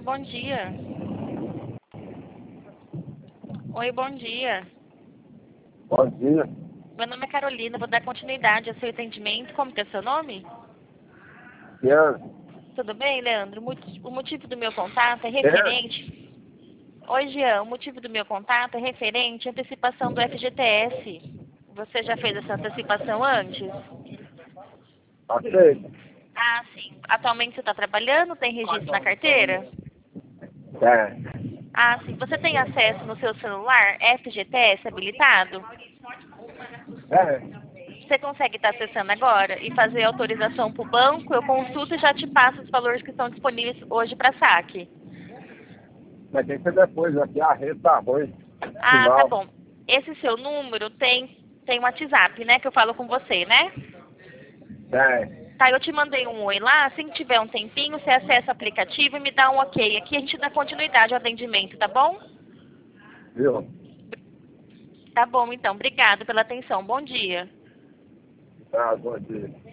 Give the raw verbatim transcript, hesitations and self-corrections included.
bom dia. Oi, bom dia. Bom dia. Meu nome é Carolina, vou dar continuidade ao seu atendimento. Como que é seu nome? Leandro. Tudo bem, Leandro? O motivo do meu contato é Leandro. referente... Oi, Jean. O motivo do meu contato é referente à antecipação do F G T S. Você já fez essa antecipação antes? Aceito. Ah, sim. Atualmente você está trabalhando? Tem registro na carteira? É. Ah, sim. Você tem acesso no seu celular F G T S habilitado? É. Você consegue estar acessando agora e fazer autorização para o banco? Eu consulto e já te passo os valores que estão disponíveis hoje para saque. Mas tem que ser depois, aqui a rede tá ruim. Ah, tá Sinal. bom. Esse seu número tem, tem um WhatsApp, né? Que eu falo com você, né? É. Tá, eu te mandei um oi lá. Assim que tiver um tempinho, você acessa o aplicativo e me dá um ok. Aqui a gente dá continuidade ao atendimento, tá bom? Viu? Tá bom, então. Obrigado pela atenção. Bom dia. Tá, bom dia.